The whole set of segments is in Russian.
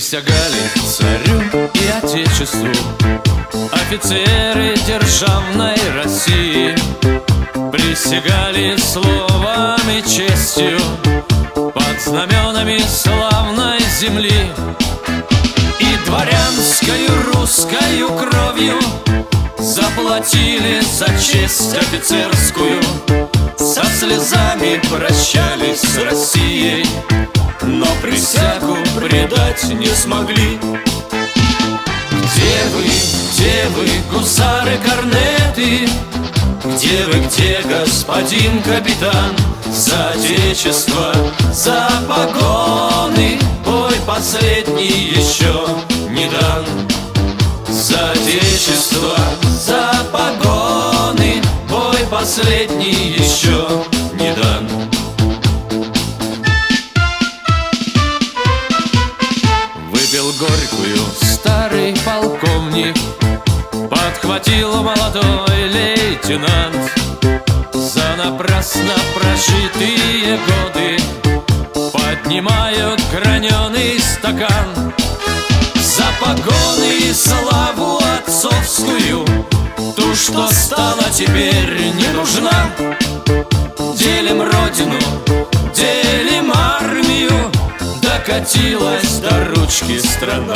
Присягали царю и отечеству офицеры державной России. Присягали словом и честью под знаменами славной земли. И дворянскою русскою кровью заплатили за честь офицерскую. Со слезами прощались с Россией, но присягу предать не смогли. Где вы, гусары-корнеты? Где, господин капитан? За отечество, за погоны бой последний еще не дан. За отечество, за погоны бой последний еще не дан. Выпил горькую старый полковник, подхватил молодой лейтенант. За напрасно прожитые годы поднимают граненый стакан. За погоны и славу отцовскую, ту, что стала теперь не нужна. Делим родину, делим армию, докатилась до ручки страна.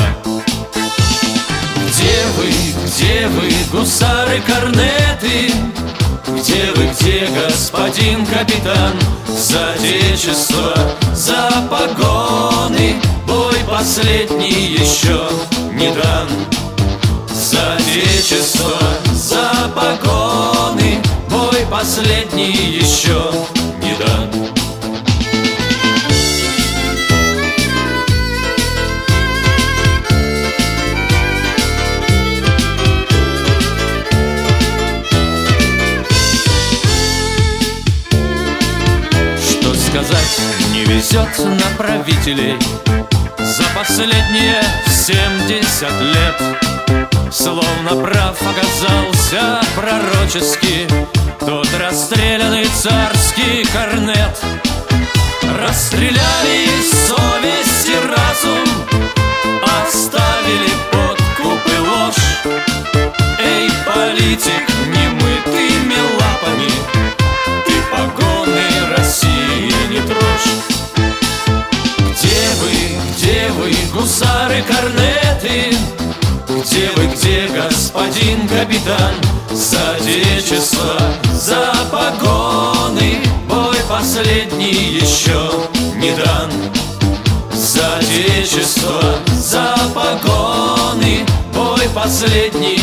Где вы, гусары-корнеты? Где, господин капитан? За отечество, за погоны бой последний еще не дан. За отечество, за погоны бой последний еще не дан. Сказать не везет на правителей за последние 70 лет. Словно прав оказался пророчески тот расстрелянный царский корнет. Расстреляли совесть и разум, оставили подкуп и ложь. Эй, политик, немытыми лапами ты погоны России не трожь. Где вы, гусары-корнеты? Где, господин капитан? За отечество, за погоны бой последний еще не дан. За отечество, за погоны бой последний